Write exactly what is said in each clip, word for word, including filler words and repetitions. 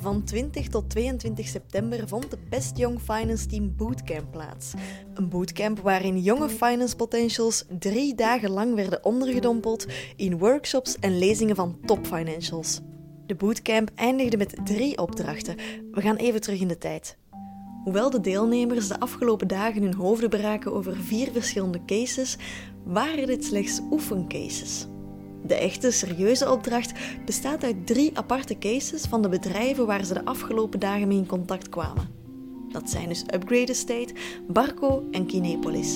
Van twintig tot tweeëntwintig september vond de Best Young Finance Team Bootcamp plaats. Een bootcamp waarin jonge finance potentials drie dagen lang werden ondergedompeld in workshops en lezingen van top financials. De bootcamp eindigde met drie opdrachten. We gaan even terug in de tijd. Hoewel de deelnemers de afgelopen dagen hun hoofden braken over vier verschillende cases, waren dit slechts oefencases. De echte, serieuze opdracht bestaat uit drie aparte cases van de bedrijven waar ze de afgelopen dagen mee in contact kwamen. Dat zijn dus Upgrade Estate, Barco en Kinepolis.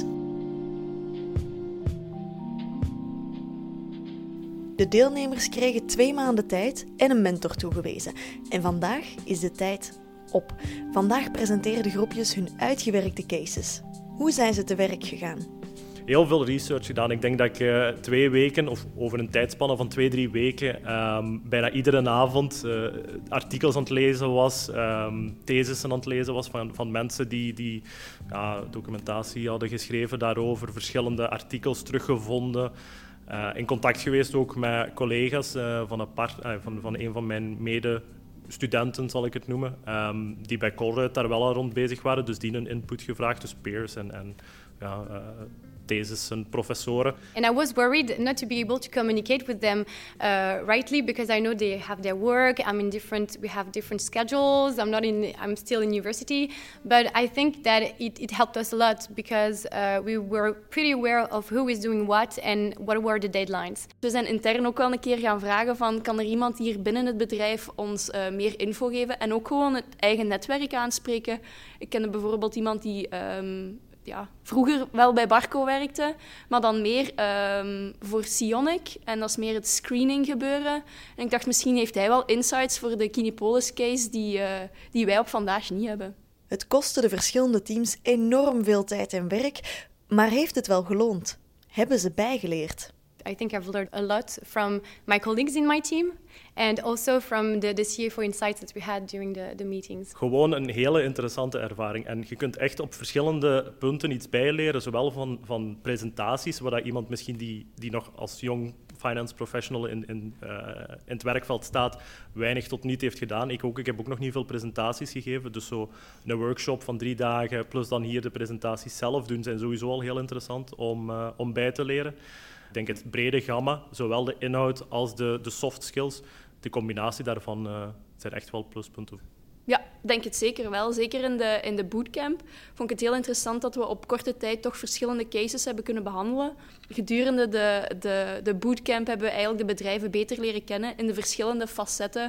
De deelnemers kregen twee maanden tijd en een mentor toegewezen. En vandaag is de tijd op. Vandaag presenteren de groepjes hun uitgewerkte cases. Hoe zijn ze te werk gegaan? Heel veel research gedaan. Ik denk dat ik uh, twee weken, of over een tijdspanne van twee, drie weken, um, bijna iedere avond uh, artikels aan het lezen was, um, thesissen aan het lezen was van, van mensen die, die ja, documentatie hadden geschreven daarover, verschillende artikels teruggevonden. Uh, in contact geweest ook met collega's uh, van, een part, uh, van, van een van mijn medestudenten, zal ik het noemen, um, die bij Colruyt daar wel al rond bezig waren, dus die een input gevraagd, dus peers en, en ja, uh, thesis en professoren. And I was worried not to be able to communicate with them uh, rightly because I know they have their work. I'm in different. We have different schedules. I'm not in. I'm still in university, but I think that it, it helped us a lot because uh, we were pretty aware of who is doing what and what were the deadlines. We zijn intern ook wel een keer gaan vragen van kan er iemand hier binnen het bedrijf ons uh, meer info geven en ook gewoon het eigen netwerk aanspreken. Ik kende bijvoorbeeld iemand die um, ja, vroeger wel bij Barco werkte, maar dan meer um, voor Sionic. En dat is meer het screening gebeuren. En ik dacht, misschien heeft hij wel insights voor de Kinepolis case die, uh, die wij op vandaag niet hebben. Het kostte de verschillende teams enorm veel tijd en werk, maar heeft het wel geloond? Hebben ze bijgeleerd? I think I've learned a lot from my colleagues in my team and also from the, the C F O insights that we had during the, the meetings. Gewoon een hele interessante ervaring. En je kunt echt op verschillende punten iets bijleren, zowel van, van presentaties, waar dat iemand misschien die, die nog als jong finance professional in, in, uh, in het werkveld staat, weinig tot niet heeft gedaan. Ik ook. Ik heb ook nog niet veel presentaties gegeven, dus zo een workshop van drie dagen, plus dan hier de presentaties zelf doen, zijn sowieso al heel interessant om, uh, om bij te leren. Ik denk het brede gamma, zowel de inhoud als de, de soft skills, de combinatie daarvan uh, zijn echt wel pluspunten. Ja, ik denk het zeker wel. Zeker in de, in de bootcamp vond ik het heel interessant dat we op korte tijd toch verschillende cases hebben kunnen behandelen. Gedurende de, de, de bootcamp hebben we eigenlijk de bedrijven beter leren kennen in de verschillende facetten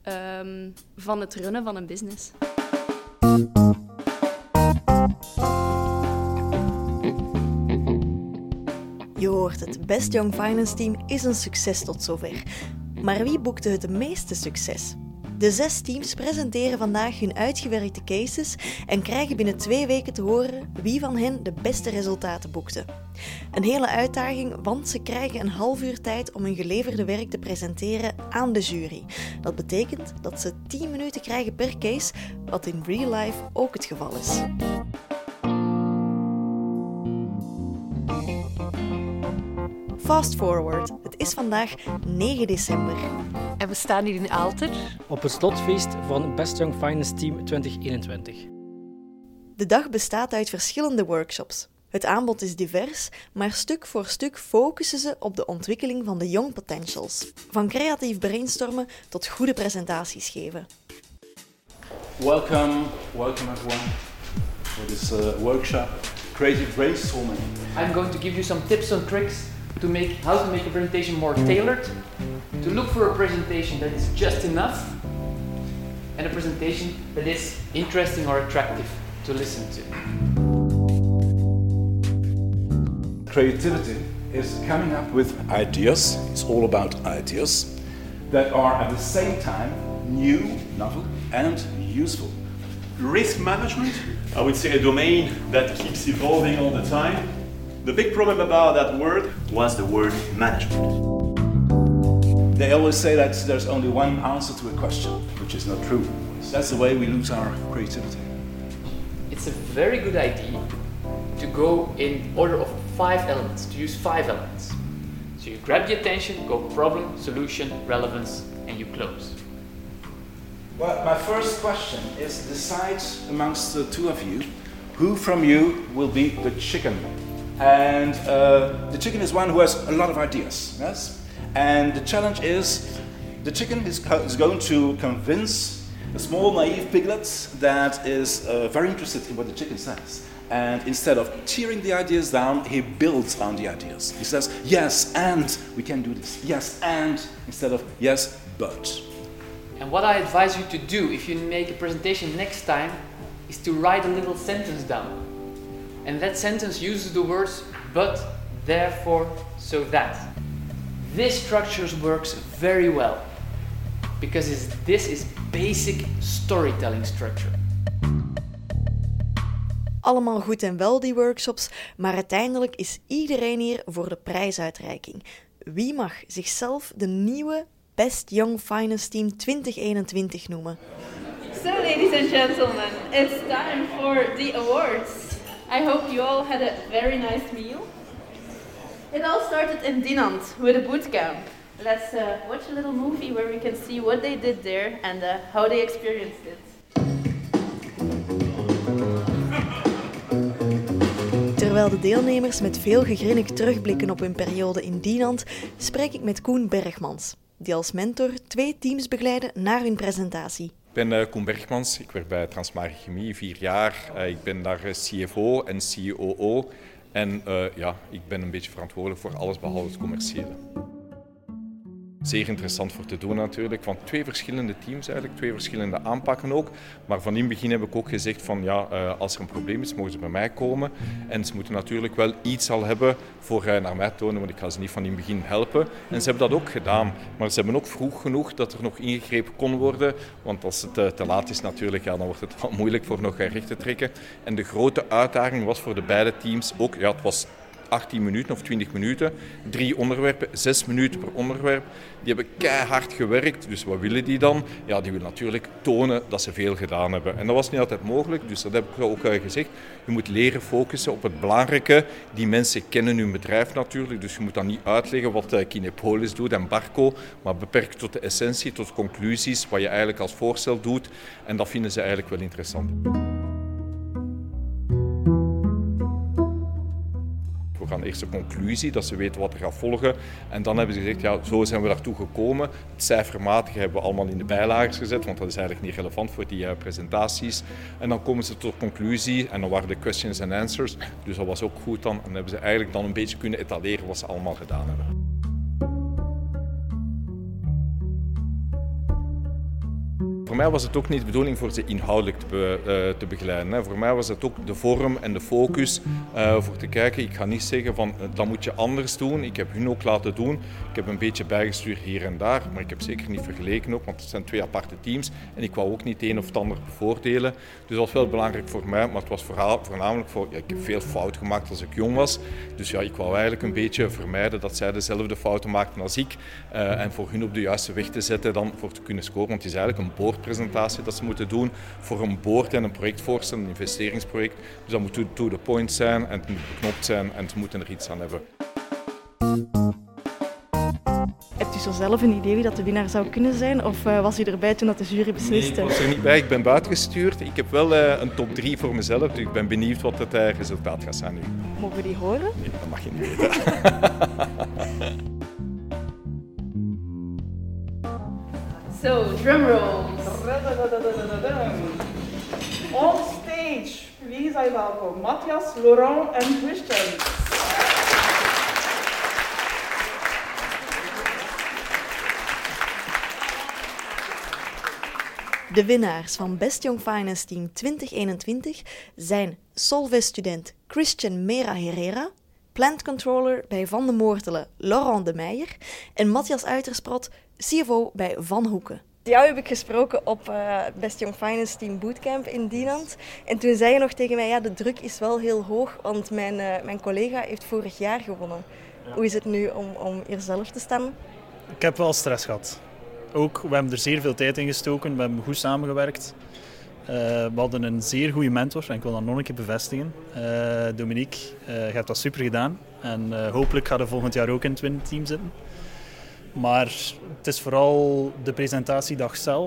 um, van het runnen van een business. Je hoort het, Best Young Finance Team is een succes tot zover. Maar wie boekte het meeste succes? De zes teams presenteren vandaag hun uitgewerkte cases en krijgen binnen twee weken te horen wie van hen de beste resultaten boekte. Een hele uitdaging, want ze krijgen een half uur tijd om hun geleverde werk te presenteren aan de jury. Dat betekent dat ze tien minuten krijgen per case, wat in real life ook het geval is. Fast forward, het is vandaag negen december. En we staan hier in Aalter op het slotfeest van Best Young Finance Team twintig eenentwintig. De dag bestaat uit verschillende workshops. Het aanbod is divers, maar stuk voor stuk focussen ze op de ontwikkeling van de young potentials. Van creatief brainstormen tot goede presentaties geven. Welcome, welcome everyone for this uh, workshop, Creative Brainstorming. I'm going to give you some tips and tricks to make how to make a presentation more tailored, to look for a presentation that is just enough, and a presentation that is interesting or attractive to listen to. Creativity is coming up with ideas, it's all about ideas, that are at the same time new, novel and useful. Risk management, I would say a domain that keeps evolving all the time. The big problem about that word was the word management. They always say that there's only one answer to a question, which is not true. That's the way we lose our creativity. It's a very good idea to go in order of five elements, to use five elements. So you grab the attention, go problem, solution, relevance, and you close. Well, my first question is decide amongst the two of you who from you will be the chicken. And uh, the chicken is one who has a lot of ideas, yes? And the challenge is the chicken is, is going to convince a small naive piglet that is uh, very interested in what the chicken says. And instead of tearing the ideas down, he builds on the ideas. He says, yes, and we can do this. Yes, and instead of yes, but. And what I advise you to do if you make a presentation next time is to write a little sentence down. And that sentence uses the words but, therefore, so that. This structure works very well because it's, this is basic storytelling structure. Allemaal goed en wel die workshops, maar uiteindelijk is iedereen hier voor de prijsuitreiking. Wie mag zichzelf de nieuwe Best Young Finance Team twintig eenentwintig noemen? So, ladies and gentlemen, it's time for the awards. I hope you all had a very nice meal. It all started in Dinant with a bootcamp. Let's uh, watch a little movie where we can see what they did there and uh, how they experienced it. Terwijl de deelnemers met veel gegrinnik terugblikken op hun periode in Dinant, spreek ik met Koen Bergmans, die als mentor twee teams begeleiden naar hun presentatie. Ik ben uh, Koen Bergmans, ik werk bij Transmare Chemie, vier jaar. Uh, ik ben daar C F O en C O O en uh, ja, ik ben een beetje verantwoordelijk voor alles behalve het commerciële. Zeer interessant voor te doen natuurlijk, van twee verschillende teams eigenlijk, twee verschillende aanpakken ook. Maar van in het begin heb ik ook gezegd van ja, uh, als er een probleem is, mogen ze bij mij komen. En ze moeten natuurlijk wel iets al hebben voor uh, naar mij tonen, want ik ga ze niet van in het begin helpen. En ze hebben dat ook gedaan, maar ze hebben ook vroeg genoeg dat er nog ingegrepen kon worden. Want als het uh, te laat is natuurlijk, ja, dan wordt het wel moeilijk voor nog uh, recht te trekken. En de grote uitdaging was voor de beide teams ook, ja, het was achttien minuten of twintig minuten, drie onderwerpen, zes minuten per onderwerp. Die hebben keihard gewerkt, dus wat willen die dan? Ja, die willen natuurlijk tonen dat ze veel gedaan hebben. En dat was niet altijd mogelijk, dus dat heb ik ook gezegd. Je moet leren focussen op het belangrijke. Die mensen kennen hun bedrijf natuurlijk, dus je moet dan niet uitleggen wat Kinepolis doet en Barco, maar beperk tot de essentie, tot conclusies, wat je eigenlijk als voorstel doet. En dat vinden ze eigenlijk wel interessant. We gaan eerst de conclusie, dat ze weten wat er gaat volgen. En dan hebben ze gezegd, ja, zo zijn we daartoe gekomen. Het cijfermatige hebben we allemaal in de bijlagen gezet, want dat is eigenlijk niet relevant voor die uh, presentaties. En dan komen ze tot conclusie en dan waren de questions and answers. Dus dat was ook goed dan. En dan hebben ze eigenlijk dan een beetje kunnen etaleren wat ze allemaal gedaan hebben. Voor mij was het ook niet de bedoeling voor ze inhoudelijk te, be, uh, te begeleiden. Hè. Voor mij was het ook de vorm en de focus uh, voor te kijken. Ik ga niet zeggen van uh, dat moet je anders doen. Ik heb hun ook laten doen. Ik heb een beetje bijgestuurd hier en daar, maar ik heb zeker niet vergeleken ook, want het zijn twee aparte teams. En ik wou ook niet het een of het ander bevoordelen. Dus dat was wel belangrijk voor mij, maar het was vooral, voornamelijk voor... Ja, ik heb veel fouten gemaakt als ik jong was. Dus ja, ik wou eigenlijk een beetje vermijden dat zij dezelfde fouten maakten als ik. Uh, en voor hun op de juiste weg te zetten dan voor te kunnen scoren. Want het is eigenlijk een boord presentatie dat ze moeten doen voor een board en een projectvoorstel, een investeringsproject. Dus dat moet to, to the point zijn en het moet beknopt zijn en ze moeten er iets aan hebben. Hebt u zo zelf een idee wie dat de winnaar zou kunnen zijn? Of uh, was u erbij toen dat de jury besliste? Nee, ik was er niet bij. Ik ben buitengestuurd. Ik heb wel uh, een top drie voor mezelf. Dus ik ben benieuwd wat het uh, resultaat gaat zijn nu. Mogen we die horen? Nee, dat mag je niet weten. So, drum rolls. On stage, wie zijn welkom? Matthias, Laurent en Christian. De winnaars van Best Young Finance Team twintig eenentwintig zijn Solvay-student Christian Mera Herrera, Plant Controller bij Van de Moortelen Laurent de Meijer en Matthias Uitersprot, C F O bij Van Hoeken. Jou heb ik gesproken op uh, Best Young Finance Team Bootcamp in Dinant. En toen zei je nog tegen mij, ja, de druk is wel heel hoog, want mijn, uh, mijn collega heeft vorig jaar gewonnen. Ja. Hoe is het nu om, om hier zelf te staan? Ik heb wel stress gehad. Ook, we hebben er zeer veel tijd in gestoken, we hebben goed samengewerkt. Uh, we hadden een zeer goede mentor en ik wil dat nog een keer bevestigen. Uh, Dominique, uh, je hebt dat super gedaan en uh, hopelijk gaat hij volgend jaar ook in het winnende team zitten. Maar het is vooral de presentatiedag zelf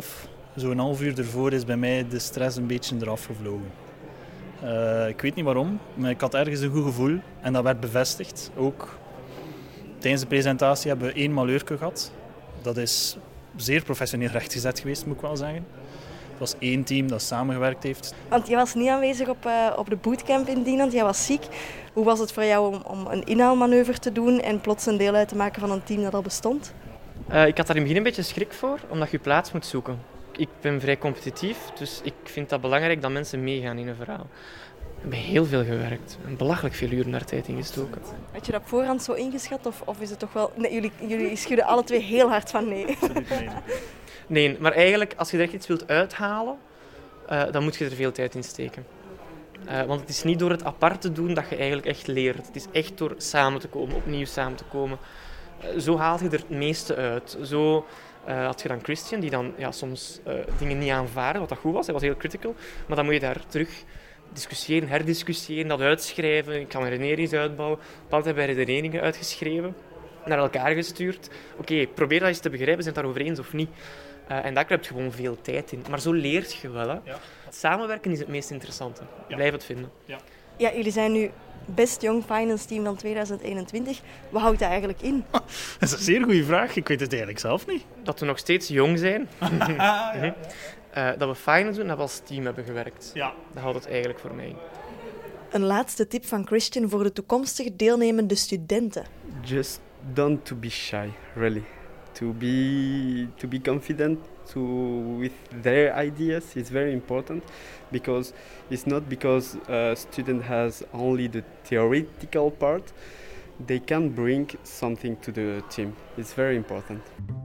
zo'n half uur ervoor is bij mij de stress een beetje eraf gevlogen. Uh, ik weet niet waarom, maar ik had ergens een goed gevoel en dat werd bevestigd. Ook tijdens de presentatie hebben we één maleurke gehad. Dat is zeer professioneel rechtgezet geweest, moet ik wel zeggen. Het was één team dat samengewerkt heeft. Want je was niet aanwezig op, uh, op de bootcamp in Dinant, jij was ziek. Hoe was het voor jou om, om een inhaalmanoeuvre te doen en plots een deel uit te maken van een team dat al bestond? Uh, ik had daar in het begin een beetje schrik voor, omdat je je plaats moet zoeken. Ik ben vrij competitief, dus ik vind dat belangrijk dat mensen meegaan in een verhaal. We hebben heel veel gewerkt en belachelijk veel uren daar tijd in gestoken. Had je dat op voorhand zo ingeschat of, of is het toch wel... Nee, jullie, jullie schudden alle twee heel hard van nee. Nee, maar eigenlijk als je er echt iets wilt uithalen, uh, dan moet je er veel tijd in steken. Uh, want het is niet door het apart te doen dat je eigenlijk echt leert. Het is echt door samen te komen, opnieuw samen te komen. Uh, zo haal je er het meeste uit. Zo uh, had je dan Christian, die dan ja, soms uh, dingen niet aanvaarde, wat dat goed was. Hij was heel critical. Maar dan moet je daar terug discussiëren, herdiscussiëren, dat uitschrijven. Ik kan redeneringen uitbouwen. Bepaald hebben wij redeneringen uitgeschreven, naar elkaar gestuurd. Oké, okay, probeer dat eens te begrijpen, zijn het daarover eens of niet. Uh, en daar heb je gewoon veel tijd in. Maar zo leert je wel. Hè. Ja. Samenwerken is het meest interessante. Ja. Blijf het vinden. Ja. Ja, jullie zijn nu Best Young Finance Team van tweeduizend eenentwintig. Wat houdt dat eigenlijk in? Dat is een zeer goede vraag. Ik weet het eigenlijk zelf niet. Dat we nog steeds jong zijn. ja, ja. Uh, dat we finance doen en dat we als team hebben gewerkt. Ja. Dat houdt het eigenlijk voor mij in. Een laatste tip van Christian voor de toekomstige deelnemende studenten. Just don't to be shy, really. To be to be confident to with their ideas is very important, because it's not because a student has only the theoretical part, they can bring something to the team. It's very important.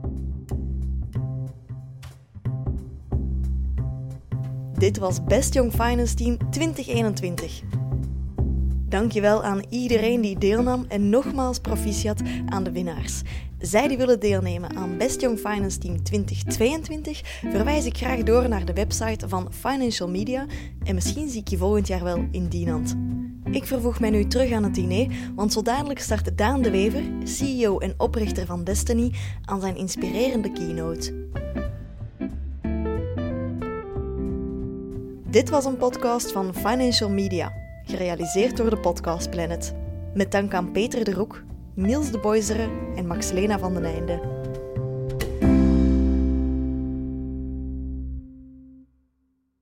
Dit was Best Young Finance Team twintig eenentwintig. Dankjewel aan iedereen die deelnam en nogmaals proficiat aan de winnaars. Zij die willen deelnemen aan Best Young Finance Team twintig tweeëntwintig, verwijs ik graag door naar de website van Financial Media en misschien zie ik je volgend jaar wel in Dinant. Ik vervoeg mij nu terug aan het diner, want zo dadelijk start Daan de Wever, C E O en oprichter van Destiny, aan zijn inspirerende keynote. Dit was een podcast van Financial Media, gerealiseerd door de Podcast Planet. Met dank aan Peter de Roek, Niels de Boizere en Max-Lena van den Einde.